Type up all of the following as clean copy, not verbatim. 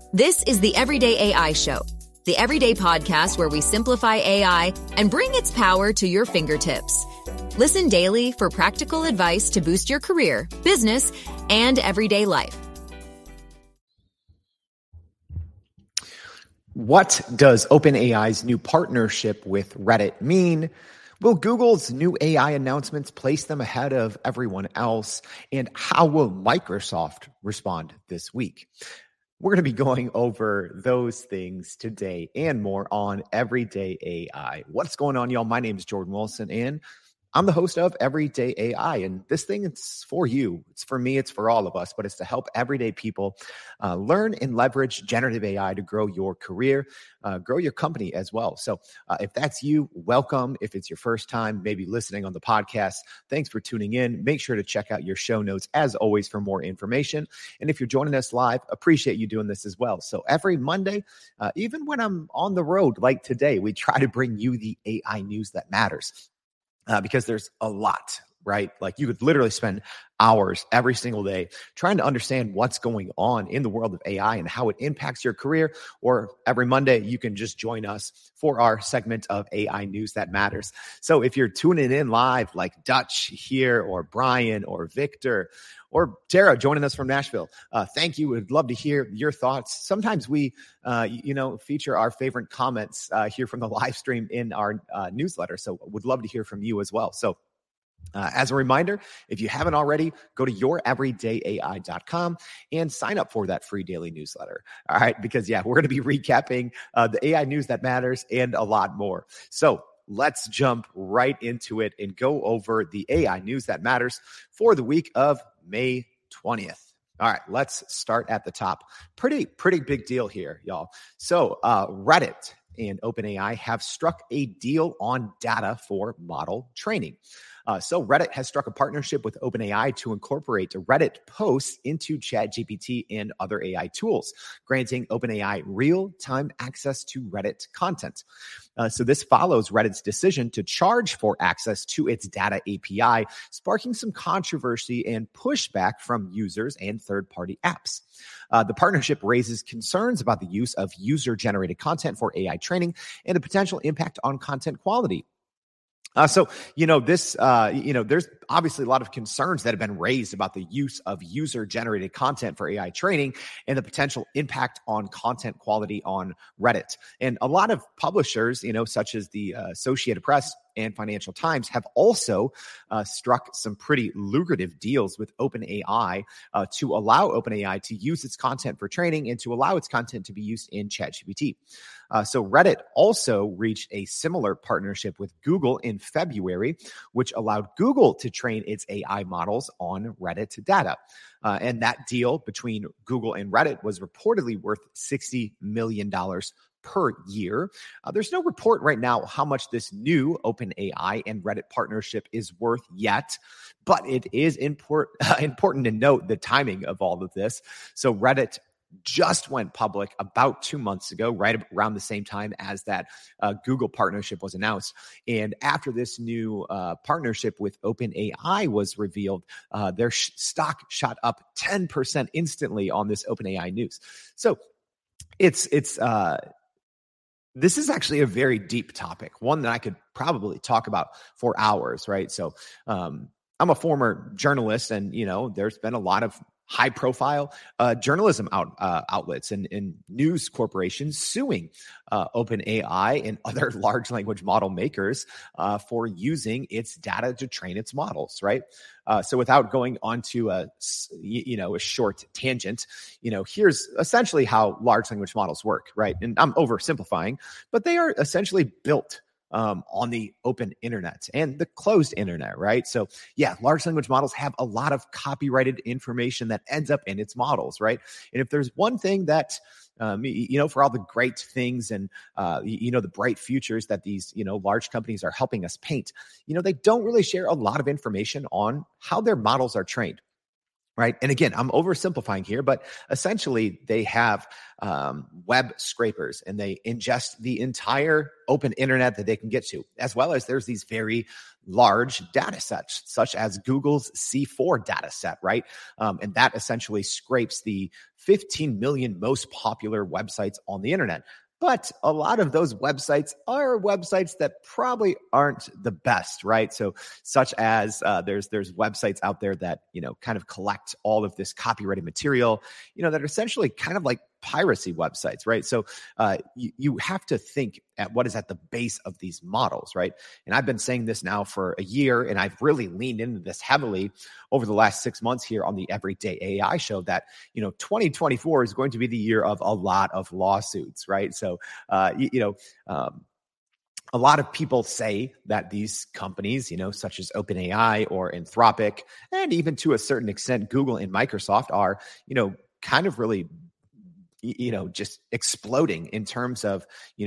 This is the Everyday AI Show, the everyday podcast where we simplify AI and bring its power to your fingertips. Listen daily for practical advice to boost your career, business, and everyday life. What does OpenAI's new partnership with Reddit mean? Will Google's new AI announcements place them ahead of everyone else? And how will Microsoft respond this week? We're going to be going over those things today and more on Everyday AI. What's going on, y'all? My name is Jordan Wilson, and I'm the host of Everyday AI, and this thing is for you. It's for me. It's for all of us, but it's to help everyday people learn and leverage generative AI to grow your career, grow your company as well. So if that's you, welcome. If it's your first time maybe listening on the podcast, thanks for tuning in. Make sure to check out your show notes as always for more information. And if you're joining us live, appreciate you doing this as well. So every Monday, even when I'm on the road like today, we try to bring you the AI news that matters. Because there's a lot, right? Like you could literally spend hours every single day trying to understand what's going on in the world of AI and how it impacts your career. Or every Monday, you can just join us for our segment of AI news that matters. So if you're tuning in live like Dutch here or Brian or Victor or Tara joining us from Nashville, thank you. We'd love to hear your thoughts. Sometimes we, feature our favorite comments here from the live stream in our newsletter. So would love to hear from you as well. So as a reminder, if you haven't already, go to youreverydayai.com and sign up for that free daily newsletter. All right. Because we're going to be recapping the AI news that matters and a lot more. So let's jump right into it and go over the AI news that matters for the week of May 20th. All right, let's start at the top. Pretty big deal here, y'all. So Reddit and OpenAI have struck a deal on data for model training. So Reddit has struck a partnership with OpenAI to incorporate Reddit posts into ChatGPT and other AI tools, granting OpenAI real-time access to Reddit content. So this follows Reddit's decision to charge for access to its data API, sparking some controversy and pushback from users and third-party apps. The partnership raises concerns about the use of user-generated content for AI training and the potential impact on content quality. There's obviously a lot of concerns that have been raised about the use of user-generated content for AI training and the potential impact on content quality on Reddit. And a lot of publishers, such as the Associated Press and Financial Times, have also struck some pretty lucrative deals with OpenAI to allow OpenAI to use its content for training and to allow its content to be used in ChatGPT. So Reddit also reached a similar partnership with Google in February, which allowed Google to train its AI models on Reddit data. And that deal between Google and Reddit was reportedly worth $60 million per year. There's no report right now how much this new OpenAI and Reddit partnership is worth yet, but it is important to note the timing of all of this. So Reddit just went public about 2 months ago, right around the same time as that Google partnership was announced. And after this new partnership with OpenAI was revealed, their stock shot up 10% instantly on this OpenAI news. So this is actually a very deep topic, one that I could probably talk about for hours, right? So I'm a former journalist, and there's been a lot of high-profile journalism outlets and news corporations suing OpenAI and other large language model makers for using its data to train its models, right? So without going onto a short tangent, here's essentially how large language models work, right? And I'm oversimplifying, but they are essentially built on the open internet and the closed internet, right? So large language models have a lot of copyrighted information that ends up in its models, right? And if there's one thing that, for all the great things and, the bright futures that these, large companies are helping us paint, they don't really share a lot of information on how their models are trained. right? And again, I'm oversimplifying here, but essentially they have web scrapers and they ingest the entire open internet that they can get to, as well as there's these very large data sets, such as Google's C4 data set, right? And that essentially scrapes the 15 million most popular websites on the internet. But a lot of those websites are websites that probably aren't the best, right? So such as there's websites out there that, kind of collect all of this copyrighted material, that are essentially kind of like piracy websites, right? So you have to think at what is at the base of these models, right? And I've been saying this now for a year, and I've really leaned into this heavily over the last 6 months here on the Everyday AI show that, 2024 is going to be the year of a lot of lawsuits, right? So, a lot of people say that these companies, such as OpenAI or Anthropic, and even to a certain extent, Google and Microsoft are, kind of really just exploding in terms of,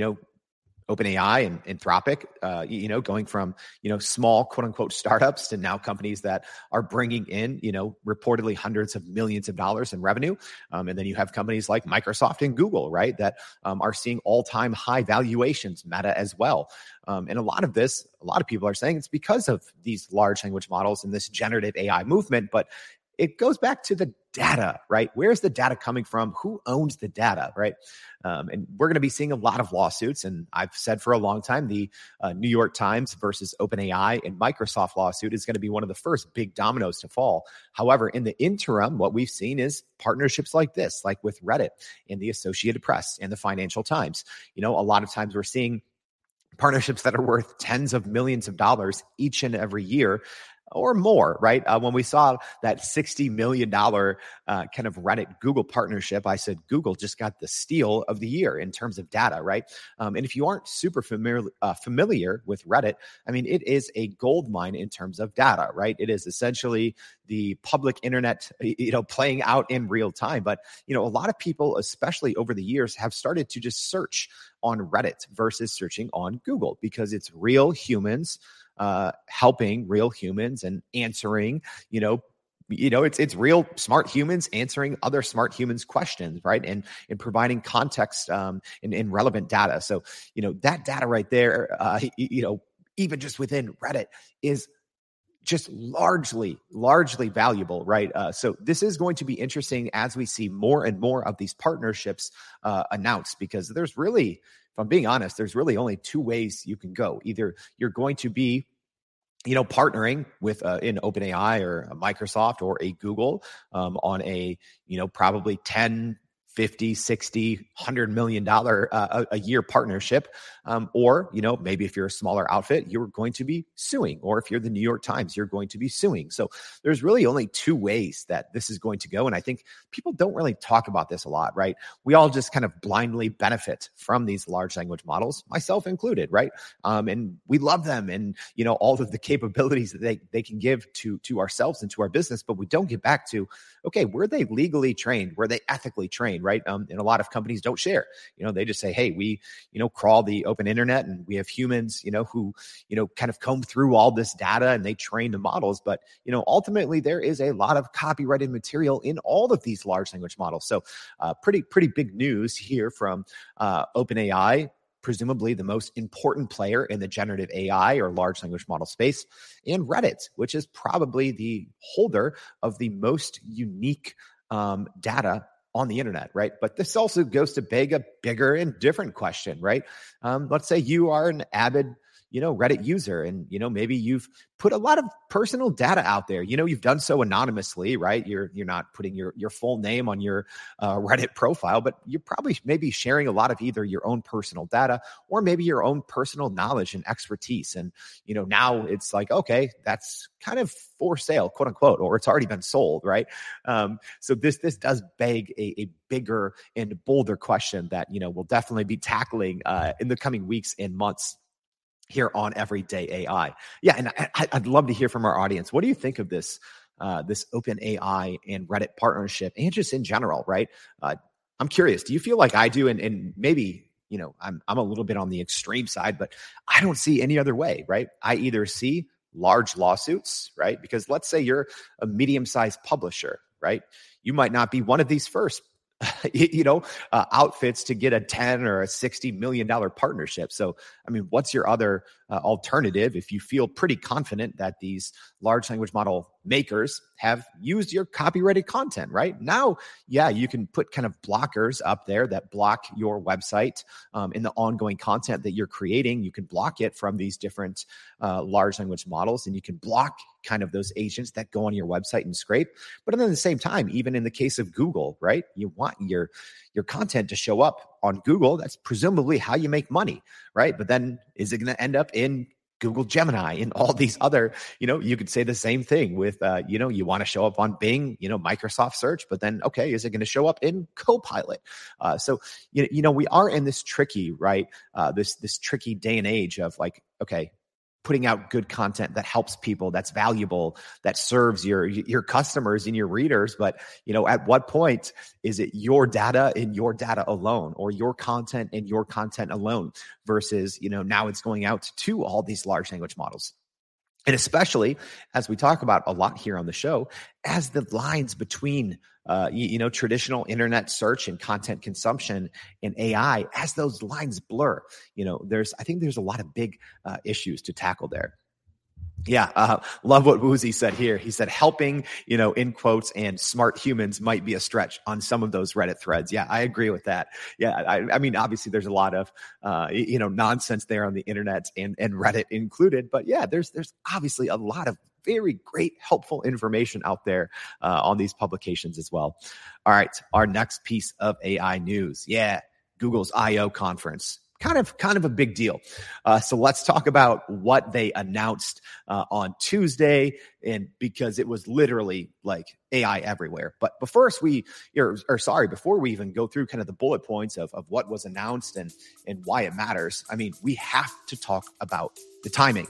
OpenAI and Anthropic, going from, small quote unquote startups to now companies that are bringing in, reportedly hundreds of millions of dollars in revenue. And then you have companies like Microsoft and Google, right, that are seeing all-time high valuations, Meta as well. And a lot of people are saying it's because of these large language models and this generative AI movement, but it goes back to the data, right? Where's the data coming from? Who owns the data, right? And we're going to be seeing a lot of lawsuits. And I've said for a long time, the New York Times versus OpenAI and Microsoft lawsuit is going to be one of the first big dominoes to fall. However, in the interim, what we've seen is partnerships like this, like with Reddit and the Associated Press and the Financial Times. A lot of times we're seeing partnerships that are worth tens of millions of dollars each and every year, or more, right? When we saw that $60 million kind of Reddit Google partnership, I said Google just got the steal of the year in terms of data, right? And if you aren't super familiar with Reddit, I mean, it is a gold mine in terms of data, right? It is essentially the public internet, playing out in real time. But, a lot of people, especially over the years, have started to just search on Reddit versus searching on Google because it's real humans helping real humans and answering, it's real smart humans answering other smart humans' questions, right? And providing context and relevant data. So, that data right there, even just within Reddit is just largely valuable, right? So this is going to be interesting as we see more and more of these partnerships announced, because there's really, if I'm being honest, there's really only two ways you can go. Either you're going to be partnering with in OpenAI or a Microsoft or a Google on a, probably 10, 50, 60, $100 million a year partnership. Or, maybe if you're a smaller outfit, you're going to be suing. Or if you're the New York Times, you're going to be suing. So there's really only two ways that this is going to go. And I think people don't really talk about this a lot, right? We all just kind of blindly benefit from these large language models, myself included, right? And we love them and, all of the capabilities that they can give to ourselves and to our business, but we don't get back to, okay, were they legally trained? Were they ethically trained, right? And a lot of companies don't share. They just say, hey, we, crawl the open internet and we have humans, who, kind of comb through all this data and they train the models. But, ultimately there is a lot of copyrighted material in all of these large language models. So pretty big news here from OpenAI, presumably the most important player in the generative AI or large language model space, and Reddit, which is probably the holder of the most unique data on the internet, right? But this also goes to beg a bigger and different question, right? Let's say you are an avid, Reddit user and, maybe you've put a lot of personal data out there. You've done so anonymously, right? You're not putting your full name on your Reddit profile, but you're probably maybe sharing a lot of either your own personal data or maybe your own personal knowledge and expertise. And, now it's like, okay, that's kind of for sale, quote unquote, or it's already been sold, right? So this does beg a bigger and bolder question that, we'll definitely be tackling in the coming weeks and months here on Everyday AI. Yeah, and I'd love to hear from our audience. What do you think of this OpenAI and Reddit partnership, and just in general, right? I'm curious. Do you feel like I do? And maybe, I'm a little bit on the extreme side, but I don't see any other way, right? I either see large lawsuits, right? Because let's say you're a medium-sized publisher, right? You might not be one of these first outfits to get a 10 or a $60 million partnership. So, I mean, what's your other alternative if you feel pretty confident that these large language model makers have used your copyrighted content, right? Now, yeah, you can put kind of blockers up there that block your website in the ongoing content that you're creating. You can block it from these different large language models, and you can block kind of those agents that go on your website and scrape. But then at the same time, even in the case of Google, right, you want your content to show up on Google. That's presumably how you make money, right? But then is it going to end up in Google Gemini and all these other, you could say the same thing with, you want to show up on Bing, Microsoft search, but then, okay, is it going to show up in Copilot? So we are in this tricky, right? This tricky day and age of like, okay, putting out good content that helps people, that's valuable, that serves your customers and your readers. But, at what point is it your data and your data alone, or your content and your content alone versus, now it's going out to all these large language models? And especially as we talk about a lot here on the show, as the lines between, traditional internet search and content consumption and AI, as those lines blur, I think there's a lot of big issues to tackle there. Yeah, love what Woozy said here. He said helping, in quotes, and smart humans might be a stretch on some of those Reddit threads. Yeah, I agree with that. Yeah, I mean, obviously there's a lot of, nonsense there on the internet and Reddit included. But yeah, there's obviously a lot of very great, helpful information out there on these publications as well. All right, our next piece of AI news. Yeah, Google's I/O conference. Kind of a big deal. So let's talk about what they announced on Tuesday, and because it was literally like AI everywhere. But before we even go through kind of the bullet points of what was announced and why it matters, I mean, we have to talk about the timing.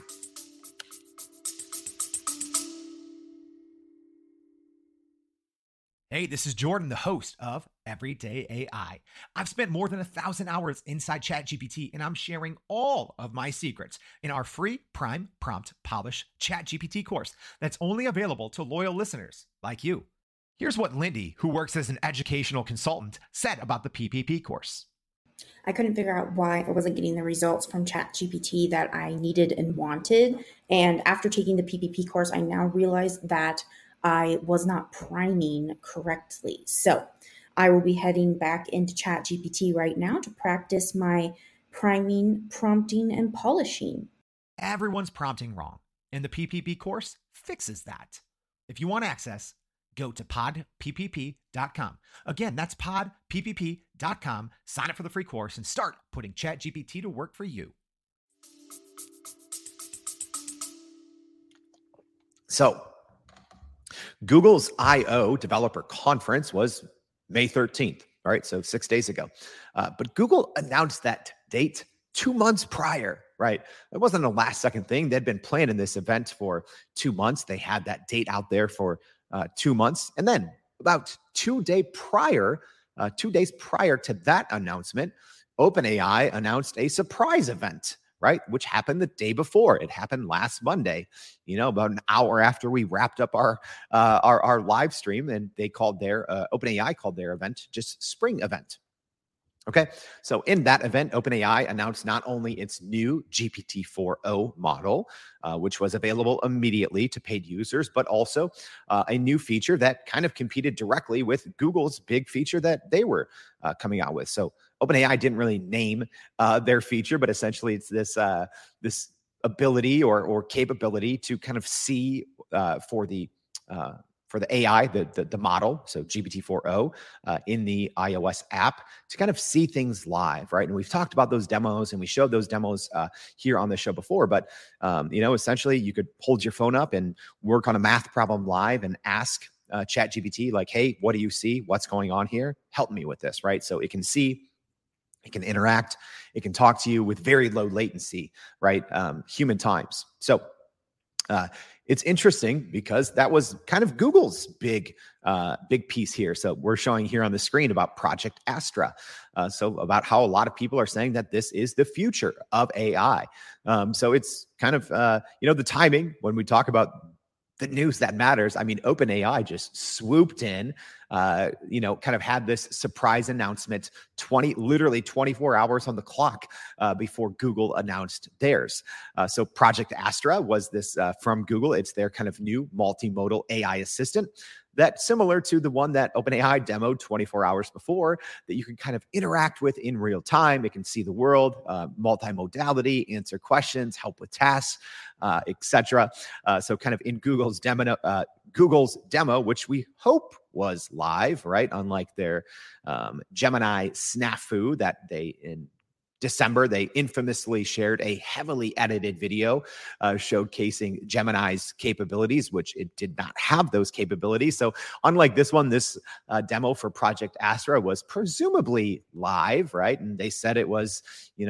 Hey, this is Jordan, the host of Everyday AI. I've spent more than 1,000 hours inside ChatGPT, and I'm sharing all of my secrets in our free Prime Prompt Polish ChatGPT course that's only available to loyal listeners like you. Here's what Lindy, who works as an educational consultant, said about the PPP course. I couldn't figure out why I wasn't getting the results from ChatGPT that I needed and wanted. And after taking the PPP course, I now realize that I was not priming correctly. So I will be heading back into ChatGPT right now to practice my priming, prompting, and polishing. Everyone's prompting wrong, and the PPP course fixes that. If you want access, go to podppp.com. Again, that's podppp.com. Sign up for the free course and start putting ChatGPT to work for you. So, Google's I/O developer conference was May 13th, all right, so 6 days ago. But Google announced that date 2 months prior, right? It wasn't a last-second thing. They'd been planning this event for 2 months. They had that date out there for 2 months. And then about 2 days prior to that announcement, OpenAI announced a surprise event, right? Which happened the day before. It happened last Monday, about an hour after we wrapped up our live stream, and they called OpenAI called their event just Spring Event. Okay, so in that event, OpenAI announced not only its new GPT-4o model, which was available immediately to paid users, but also a new feature that kind of competed directly with Google's big feature that they were coming out with. So OpenAI didn't really name their feature, but essentially it's this ability or capability to kind of see for the AI, the model, so GPT-4o in the iOS app, to kind of see things live, right? And we've talked about those demos, and we showed those demos here on the show before. But essentially, you could hold your phone up and work on a math problem live and ask ChatGPT, like, "Hey, what do you see? What's going on here? Help me with this," right? So it can see. It can interact. It can talk to you with very low latency, right? Human times. So it's interesting because that was kind of Google's big piece here. So we're showing here on the screen about Project Astra. So about how a lot of people are saying that this is the future of AI. So it's kind of, the timing when we talk about the news that matters. I mean, OpenAI just swooped in, kind of had this surprise announcement, literally 24 hours on the clock before Google announced theirs. So Project Astra was this from Google. It's their kind of new multimodal AI assistant that's similar to the one that OpenAI demoed 24 hours before, that you can kind of interact with in real time. It can see the world, multimodality, answer questions, help with tasks, etc. So kind of in Google's demo, which we hope was live, right? Unlike their Gemini snafu that they in December, they infamously shared a heavily edited video showcasing Gemini's capabilities, which it did not have those capabilities. So unlike this one, this demo for Project Astra was presumably live, right? And they said it was,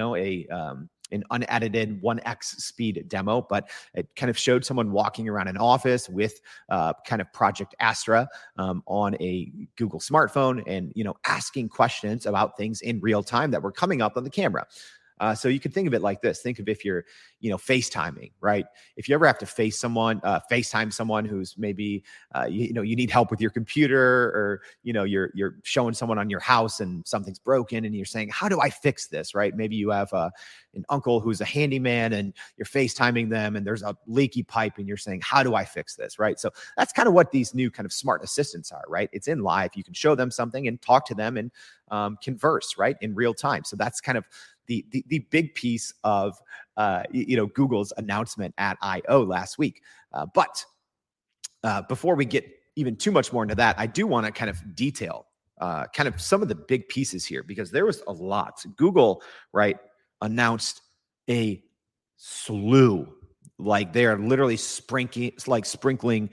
an unedited 1x speed demo, but it kind of showed someone walking around an office with kind of Project Astra on a Google smartphone and, asking questions about things in real time that were coming up on the camera. So you can think of it like this. Think of if you're, FaceTiming, right? If you ever have to FaceTime someone who's maybe, you need help with your computer, or, you're showing someone on your house and something's broken and you're saying, how do I fix this, right? Maybe you have an uncle who's a handyman and you're FaceTiming them and there's a leaky pipe and you're saying, how do I fix this, right? So that's kind of what these new kind of smart assistants are, right? It's in live. You can show them something and talk to them and converse, right, in real time. So that's kind of the big piece of Google's announcement at I/O last week. But before we get even too much more into that, I do want to kind of detail kind of some of the big pieces here, because there was a lot. Google, right, announced a slew. Like they're literally sprinkling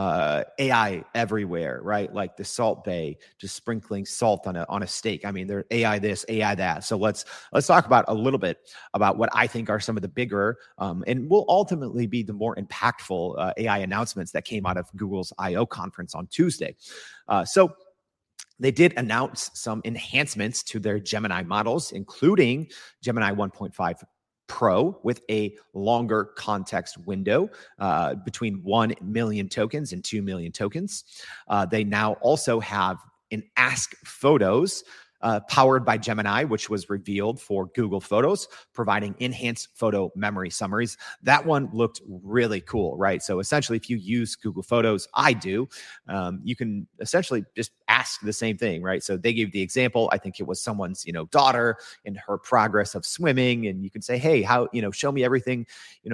AI everywhere, right? Like the Salt Bay, just sprinkling salt on a steak. I mean, they're AI this, AI that. So let's talk about a little bit about what I think are some of the bigger and will ultimately be the more impactful AI announcements that came out of Google's I/O conference on Tuesday. So they did announce some enhancements to their Gemini models, including Gemini 1.5 Pro with a longer context window between 1 million tokens and 2 million tokens. They now also have an Ask Photos powered by Gemini, which was revealed for Google Photos, providing enhanced photo memory summaries. That one looked really cool, right? So essentially, if you use Google Photos, I do, you can essentially just ask the same thing, right? So they gave the example. I think it was someone's, daughter in her progress of swimming, and you can say, "Hey, how, show me everything,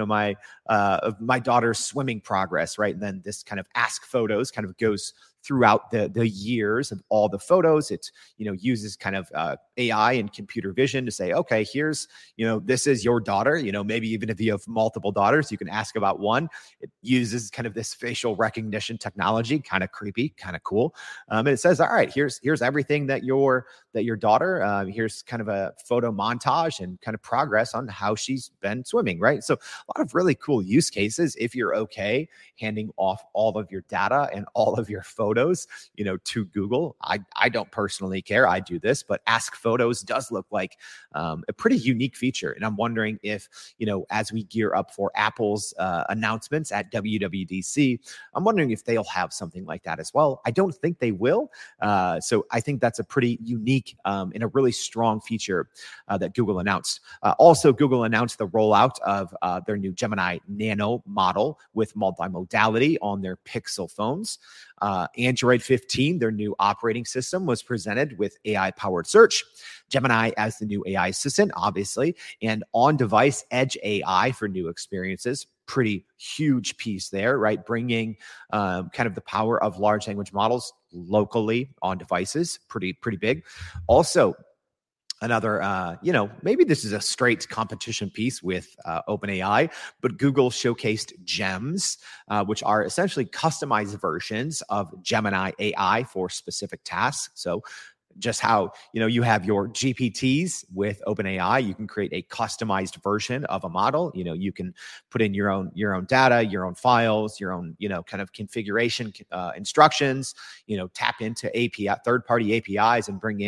of my daughter's swimming progress," right? And then this kind of Ask Photos kind of goes throughout the years of all the photos. It, uses kind of AI and computer vision to say, okay, here's, this is your daughter. Maybe even if you have multiple daughters, you can ask about one. It uses kind of this facial recognition technology, kind of creepy, kind of cool. And it says, all right, here's everything that your daughter, here's kind of a photo montage and kind of progress on how she's been swimming, right? So a lot of really cool use cases if you're okay handing off all of your data and all of your photos, to Google. I don't personally care. I do this, but Ask Photos does look like a pretty unique feature. And I'm wondering if, as we gear up for Apple's announcements at WWDC, I'm wondering if they'll have something like that as well. I don't think they will. So I think that's a pretty unique and a really strong feature that Google announced. Also, Google announced the rollout of their new Gemini Nano model with multimodality on their Pixel phones. Android 15, their new operating system, was presented with AI-powered search, Gemini as the new AI assistant, obviously, and on-device Edge AI for new experiences. Pretty huge piece there, right? Bringing kind of the power of large language models locally on devices, pretty big. Also, another, maybe this is a straight competition piece with OpenAI, but Google showcased Gems, which are essentially customized versions of Gemini AI for specific tasks. So just how, you have your GPTs with OpenAI, you can create a customized version of a model. You can put in your own data, your own files, your own, kind of configuration instructions, tap into third-party APIs and bring in,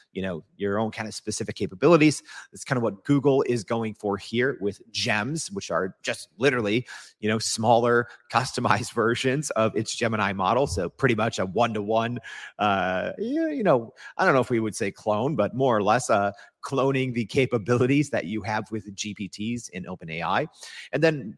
your own kind of specific capabilities. That's kind of what Google is going for here with Gems, which are just literally, smaller customized versions of its Gemini model. So pretty much a one-to-one, I don't know if we would say clone, but more or less cloning the capabilities that you have with GPTs in OpenAI. And then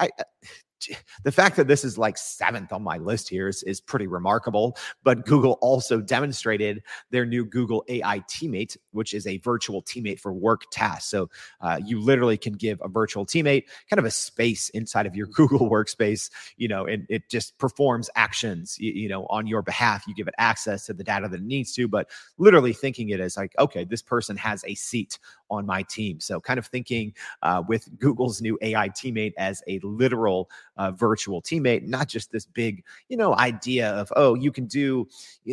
the fact that this is like 7th on my list here is pretty remarkable. But Google also demonstrated their new Google AI Teammate, which is a virtual teammate for work tasks. So you literally can give a virtual teammate kind of a space inside of your Google workspace, and it just performs actions, on your behalf. You give it access to the data that it needs to, but literally thinking it as like, okay, this person has a seat on my team. So kind of thinking with Google's new AI Teammate as a literal virtual teammate, not just this big, idea of, oh, you can do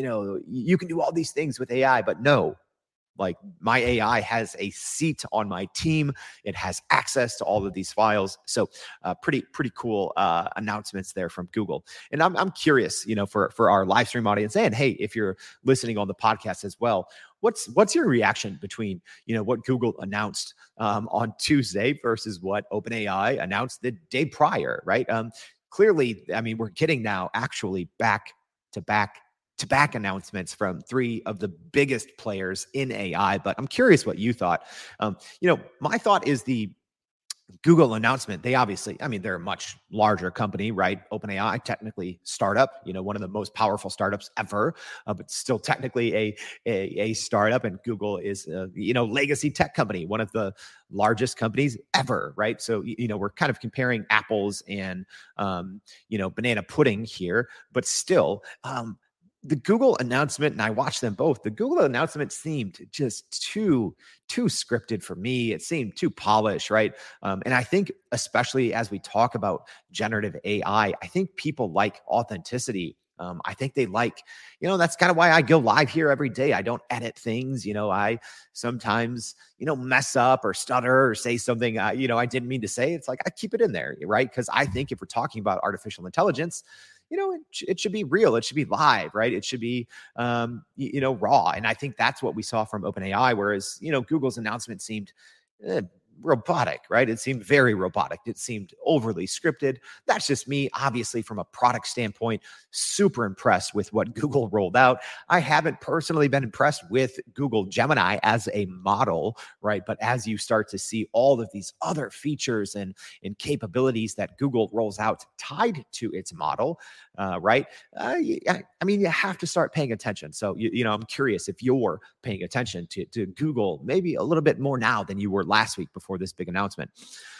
all these things with AI, but no, like my AI has a seat on my team. It has access to all of these files. So pretty cool announcements there from Google. And I'm curious, for our live stream audience, and hey, if you're listening on the podcast as well, what's your reaction between, what Google announced on Tuesday versus what OpenAI announced the day prior, right? Clearly, I mean, we're getting now actually back to back announcements from 3 of the biggest players in AI. But I'm curious what you thought. My thought is the Google announcement, they obviously, they're a much larger company, right? OpenAI, technically startup, one of the most powerful startups ever, but still technically a startup. And Google is, legacy tech company, one of the largest companies ever, right? So, we're kind of comparing apples and, banana pudding here, but still, the Google announcement, and I watched them both, the Google announcement seemed just too scripted for me. It seemed too polished, right? And I think, especially as we talk about generative AI, I think people like authenticity. I think they like, that's kind of why I go live here every day. I don't edit things. I sometimes, mess up or stutter or say something, I didn't mean to say. It's like, I keep it in there, right? Because I think if we're talking about artificial intelligence, it should be real. It should be live, right? It should be, raw. And I think that's what we saw from OpenAI, whereas, Google's announcement seemed robotic, right? It seemed very robotic. It seemed overly scripted. That's just me. Obviously, from a product standpoint, super impressed with what Google rolled out. I haven't personally been impressed with Google Gemini as a model, right? But as you start to see all of these other features and capabilities that Google rolls out tied to its model, right? You have to start paying attention. So, I'm curious if you're paying attention to Google maybe a little bit more now than you were last week before this big announcement.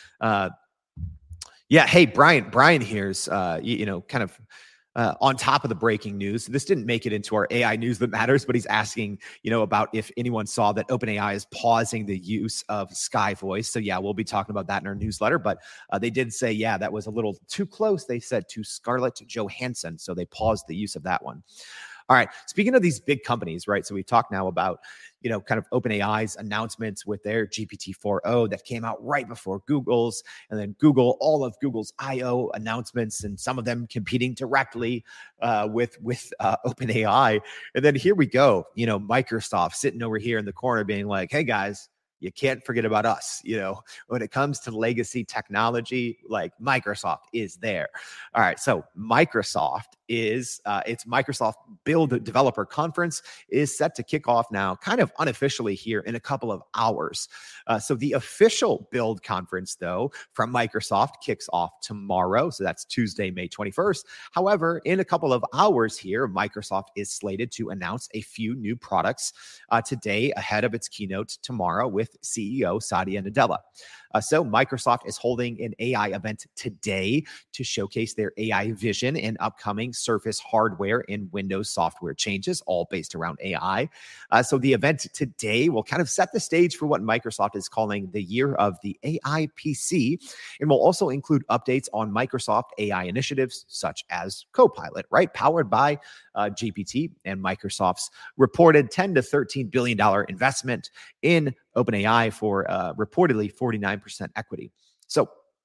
Hey, Brian here's, kind of on top of the breaking news. This didn't make it into our AI news that matters, but he's asking, about if anyone saw that OpenAI is pausing the use of Sky Voice. So we'll be talking about that in our newsletter, but they did say, that was a little too close. They said to Scarlett Johansson. So they paused the use of that one. All right. Speaking of these big companies, right? So we've talked now about, kind of OpenAI's announcements with their GPT-4o that came out right before Google's, and then all of Google's I/O announcements, and some of them competing directly with OpenAI. And then here we go, Microsoft sitting over here in the corner being like, hey guys, you can't forget about us. When it comes to legacy technology, like Microsoft is there. All right. So Microsoft is its Microsoft Build Developer Conference is set to kick off now, kind of unofficially here in a couple of hours. So the official Build Conference, though, from Microsoft kicks off tomorrow. So that's Tuesday, May 21st. However, in a couple of hours here, Microsoft is slated to announce a few new products today ahead of its keynote tomorrow with CEO Satya Nadella. So Microsoft is holding an AI event today to showcase their AI vision and upcoming Surface hardware and Windows software changes, all based around AI. So the event today will kind of set the stage for what Microsoft is calling the year of the AI PC, and will also include updates on Microsoft AI initiatives such as Copilot, right? Powered by GPT and Microsoft's reported $10 to $13 billion investment in OpenAI for reportedly 49% equity. So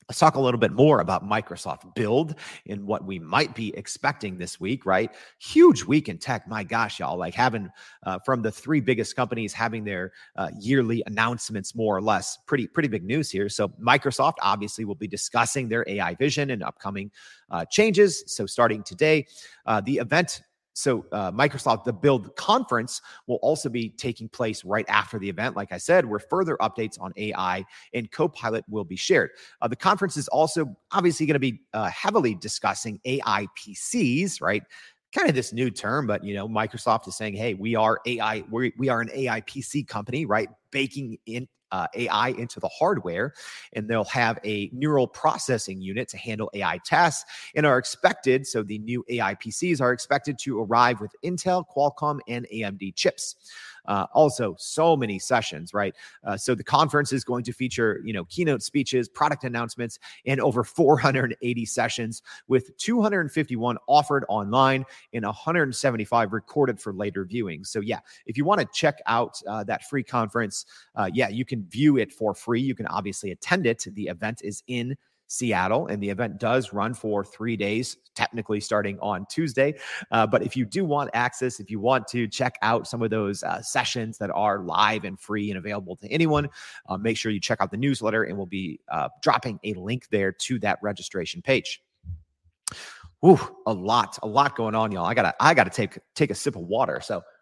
Let's talk a little bit more about Microsoft Build and what we might be expecting this week, right? Huge week in tech. My gosh, y'all, like having from the three biggest companies having their yearly announcements, more or less. Pretty big news here. So Microsoft obviously will be discussing their AI vision and upcoming changes. So starting today, the event. So Microsoft, the Build conference will also be taking place right after the event. Like I said, where further updates on AI and Copilot will be shared. The conference is also obviously going to be heavily discussing AI PCs, right? Kind of this new term, but Microsoft is saying, hey, we are AI, we are an AI PC company, right? Baking in AI into the hardware, and they'll have a neural processing unit to handle AI tasks and are expected. So the new AI PCs are expected to arrive with Intel, Qualcomm, and AMD chips. Also, so many sessions, right? So the conference is going to feature, keynote speeches, product announcements, and over 480 sessions, with 251 offered online and 175 recorded for later viewing. So yeah, if you want to check out that free conference, you can view it for free. You can obviously attend it. The event is in Seattle, and the event does run for 3 days, technically starting on Tuesday. But if you do want access, if you want to check out some of those sessions that are live and free and available to anyone, make sure you check out the newsletter, and we'll be dropping a link there to that registration page. Ooh, a lot going on, y'all. I gotta take a sip of water.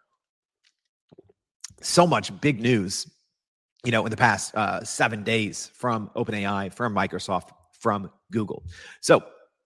So much big news, in the past 7 days from OpenAI, from Microsoft, from Google. So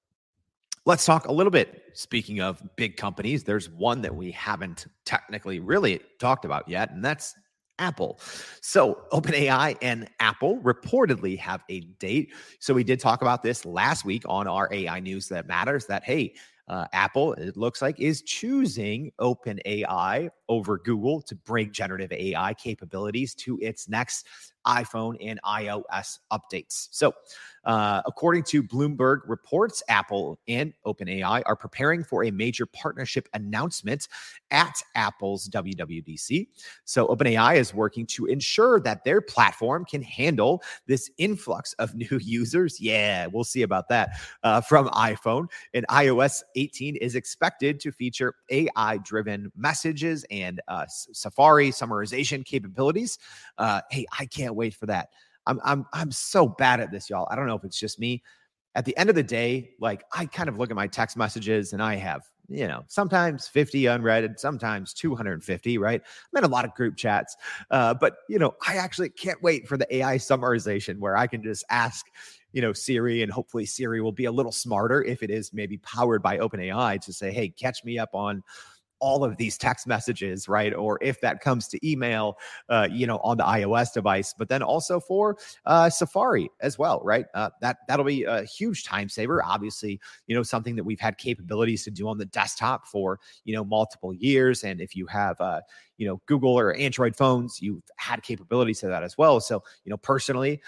let's talk a little bit. Speaking of big companies, there's one that we haven't technically really talked about yet, and that's Apple. So OpenAI and Apple reportedly have a date. So we did talk about this last week on our AI News That Matters, that, hey, Apple, it looks like, is choosing OpenAI over Google to bring generative AI capabilities to its next iPhone and iOS updates. So according to Bloomberg reports, Apple and OpenAI are preparing for a major partnership announcement at Apple's WWDC. So OpenAI is working to ensure that their platform can handle this influx of new users. Yeah, we'll see about that from iPhone. And iOS 18 is expected to feature AI-driven messages and Safari summarization capabilities. Hey, I can't wait for that. I'm so bad at this, y'all. I don't know if it's just me. At the end of the day, like, I kind of look at my text messages and I have, sometimes 50 unread, sometimes 250, right? I'm in a lot of group chats. But I actually can't wait for the AI summarization where I can just ask, Siri, and hopefully Siri will be a little smarter if it is maybe powered by OpenAI to say, hey, catch me up on all of these text messages, right? Or if that comes to email, on the iOS device, but then also for Safari as well, right? That'll be a huge time saver. Obviously, something that we've had capabilities to do on the desktop for, multiple years. And if you have, Google or Android phones, you've had capabilities to that as well. So, personally,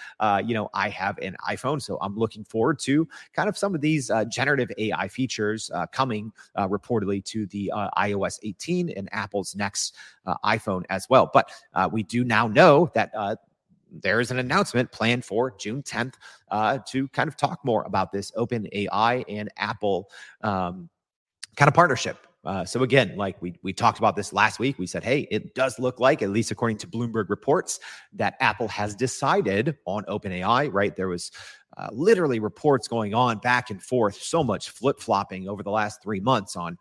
I have an iPhone, so I'm looking forward to kind of some of these generative AI features coming reportedly to the iOS 18 and Apple's next iPhone as well. But we do now know that there is an announcement planned for June 10th to kind of talk more about this OpenAI and Apple kind of partnership. So again, like we talked about this last week, we said, hey, it does look like, at least according to Bloomberg reports, that Apple has decided on OpenAI, right? There was literally reports going on back and forth, so much flip-flopping over the last 3 months on,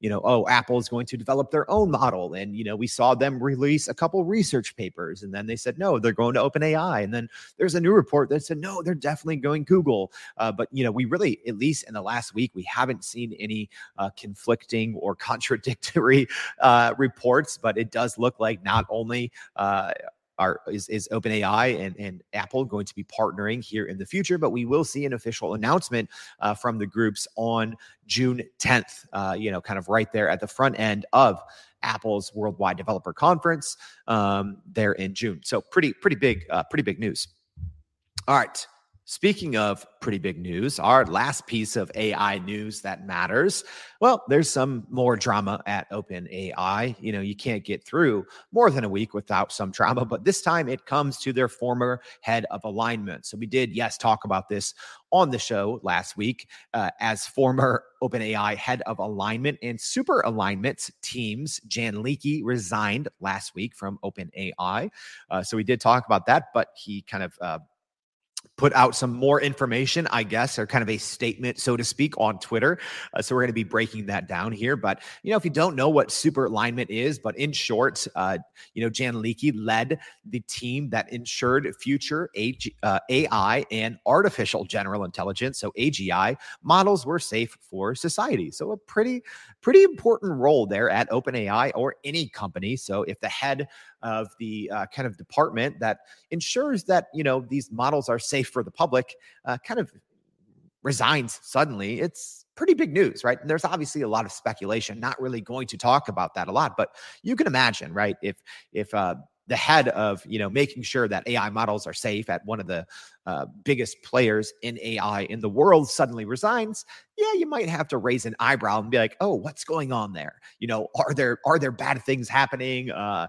Apple is going to develop their own model. And, we saw them release a couple research papers, and then they said, no, they're going to OpenAI. And then there's a new report that said, no, they're definitely going Google. But, we really, at least in the last week, we haven't seen any conflicting or contradictory reports, but it does look like not only is OpenAI and Apple going to be partnering here in the future, but we will see an official announcement from the groups on June 10th, kind of right there at the front end of Apple's Worldwide Developer Conference there in June. So pretty big news. All right. Speaking of pretty big news, our last piece of AI news that matters. Well, there's some more drama at OpenAI. You can't get through more than a week without some drama, but this time it comes to their former head of alignment. So we did, yes, talk about this on the show last week as former OpenAI head of alignment and super alignment teams. Jan Leakey resigned last week from OpenAI. So we did talk about that, but he kind of put out some more information, I guess, or kind of a statement, so to speak, on Twitter. So we're going to be breaking that down here. But, if you don't know what super alignment is, but in short, Jan Leakey led the team that ensured future AI and artificial general intelligence, so AGI, models were safe for society. So a pretty important role there at OpenAI or any company. So if the head of the kind of department that ensures that, these models are safe for the public kind of resigns suddenly, it's pretty big news, right? And there's obviously a lot of speculation, not really going to talk about that a lot, but you can imagine, right? If the head of, making sure that AI models are safe at one of the biggest players in AI in the world suddenly resigns, yeah, you might have to raise an eyebrow and be like, oh, what's going on there? Are there bad things happening? Are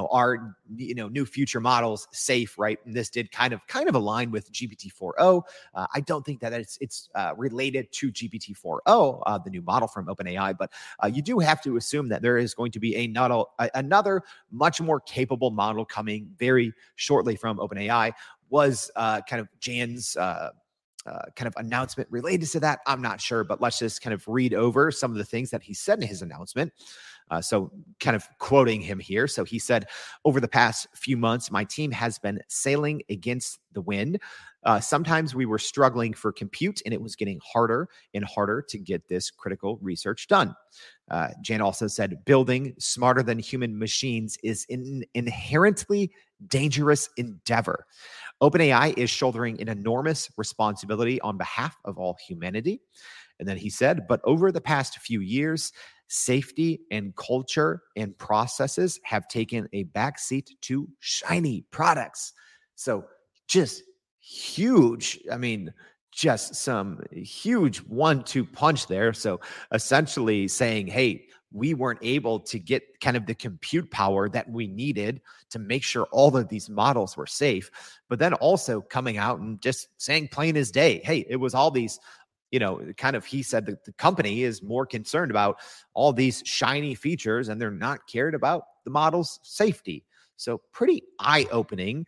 new future models safe, right? And this did kind of align with GPT-4o. I don't think that it's related to GPT-4o, the new model from OpenAI, but you do have to assume that there is going to be another much more capable model coming very shortly from OpenAI. Was kind of Jan's kind of announcement related to that? I'm not sure, but let's just kind of read over some of the things that he said in his announcement. So kind of quoting him here. So he said, over the past few months, my team has been sailing against the wind. Sometimes we were struggling for compute and it was getting harder and harder to get this critical research done. Jan also said, building smarter than human machines is an inherently dangerous endeavor. OpenAI is shouldering an enormous responsibility on behalf of all humanity. And then he said, but over the past few years, safety and culture and processes have taken a backseat to shiny products. So just huge. Just some huge 1-2 punch there. So essentially saying, hey, we weren't able to get kind of the compute power that we needed to make sure all of these models were safe. But then also coming out and just saying plain as day, hey, it was all these, he said that the company is more concerned about all these shiny features and they're not cared about the model's safety. So pretty eye-opening,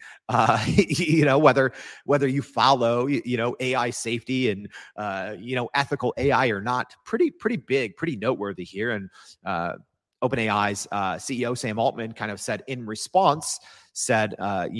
whether you follow, AI safety and, ethical AI or not, pretty big, pretty noteworthy here. And OpenAI's CEO, Sam Altman, kind of said in response, said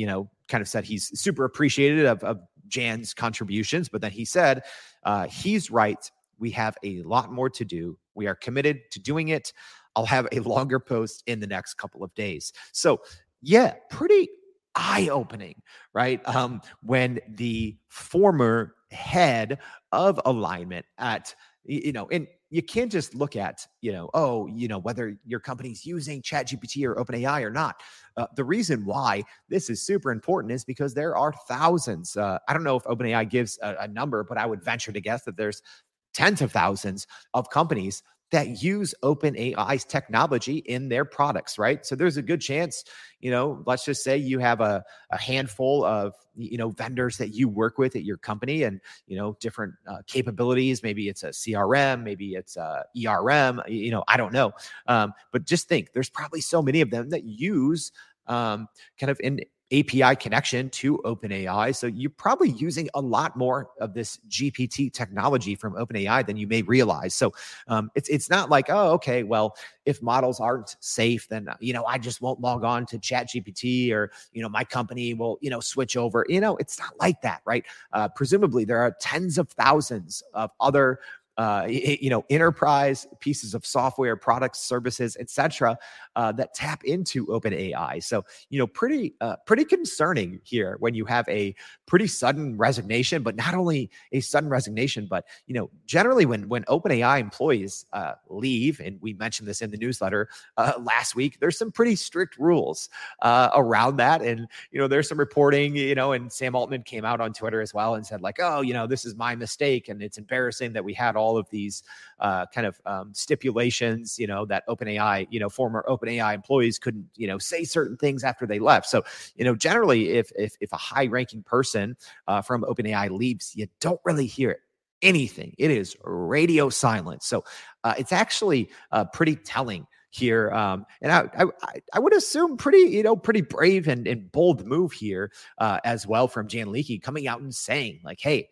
he's super appreciative of Jan's contributions, but then he said, he's right. We have a lot more to do. We are committed to doing it. I'll have a longer post in the next couple of days. So, yeah, pretty eye-opening, right? When the former head of alignment at, and you can't just look at, whether your company's using ChatGPT or OpenAI or not. The reason why this is super important is because there are thousands. I don't know if OpenAI gives a number, but I would venture to guess that there's tens of thousands of companies that use OpenAI's technology in their products, right? So there's a good chance, let's just say you have a handful of, vendors that you work with at your company and, different capabilities. Maybe it's a CRM, maybe it's a ERM, I don't know. But just think there's probably so many of them that use kind of an API connection to OpenAI. So you're probably using a lot more of this GPT technology from OpenAI than you may realize. So it's not like, oh, okay, well, if models aren't safe, then, I just won't log on to ChatGPT or, my company will, switch over. It's not like that, right? Presumably there are tens of thousands of other enterprise pieces of software, products, services, etc., that tap into OpenAI. So, pretty concerning here when you have a pretty sudden resignation, but not only a sudden resignation, but, generally when OpenAI employees leave, and we mentioned this in the newsletter last week, there's some pretty strict rules around that. And, there's some reporting, and Sam Altman came out on Twitter as well and said like, oh, this is my mistake. And it's embarrassing that we had all of these stipulations, that OpenAI, former OpenAI employees couldn't, say certain things after they left. So, generally, if a high-ranking person from OpenAI leaves, you don't really hear anything. It is radio silence. So it's actually pretty telling here. And I would assume pretty brave and bold move here as well from Jan Leakey coming out and saying like, hey,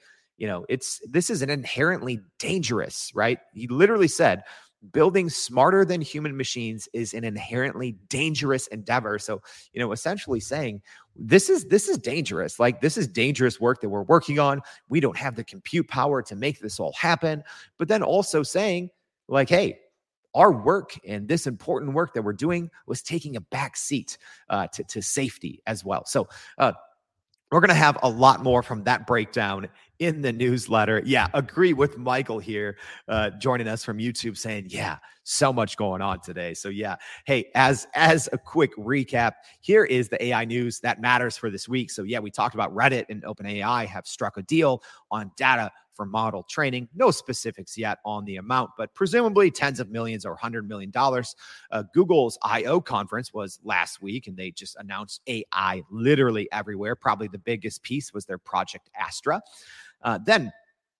this is an inherently dangerous, right? He literally said, building smarter than human machines is an inherently dangerous endeavor. So, essentially saying this is dangerous. Like, this is dangerous work that we're working on. We don't have the compute power to make this all happen. But then also saying like, hey, our work and this important work that we're doing was taking a back seat to safety as well. So, we're going to have a lot more from that breakdown in the newsletter. Yeah, agree with Michael here, joining us from YouTube saying, yeah, so much going on today. So yeah, hey, as a quick recap, here is the AI news that matters for this week. So yeah, we talked about Reddit and OpenAI have struck a deal on data for model training. No specifics yet on the amount, but presumably tens of millions or $100 million. Google's I/O conference was last week, and they just announced AI literally everywhere. Probably the biggest piece was their Project Astra. Then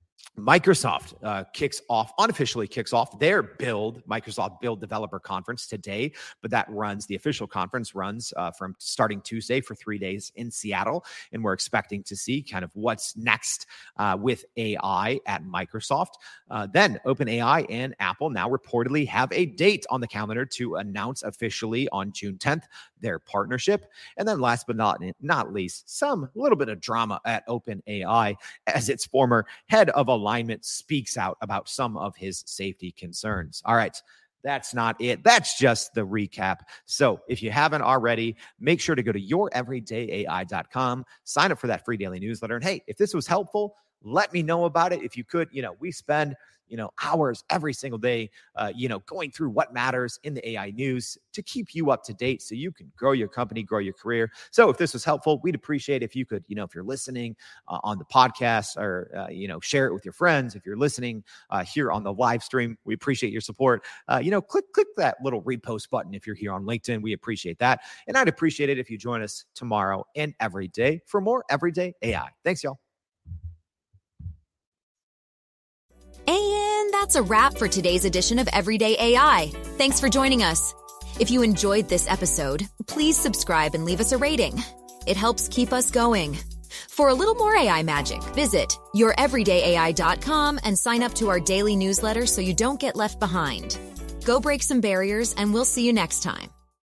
Microsoft unofficially kicks off their Microsoft Build Developer Conference today, but the official conference runs from starting Tuesday for 3 days in Seattle. And we're expecting to see kind of what's next with AI at Microsoft. Then OpenAI and Apple now reportedly have a date on the calendar to announce officially on June 10th their partnership. And then last but not least, a little bit of drama at OpenAI as its former head of alignment speaks out about some of his safety concerns. All right. That's not it. That's just the recap. So if you haven't already, make sure to go to youreverydayai.com, sign up for that free daily newsletter. And hey, if this was helpful, let me know about it. If you could, we spend hours every single day, going through what matters in the AI news to keep you up to date so you can grow your company, grow your career. So if this was helpful, we'd appreciate if you could, if you're listening on the podcast or, share it with your friends. If you're listening here on the live stream, we appreciate your support. Click that little repost button if you're here on LinkedIn. We appreciate that. And I'd appreciate it if you join us tomorrow and every day for more Everyday AI. Thanks, y'all. And that's a wrap for today's edition of Everyday AI. Thanks for joining us. If you enjoyed this episode, please subscribe and leave us a rating. It helps keep us going. For a little more AI magic, visit youreverydayai.com and sign up to our daily newsletter so you don't get left behind. Go break some barriers, and we'll see you next time.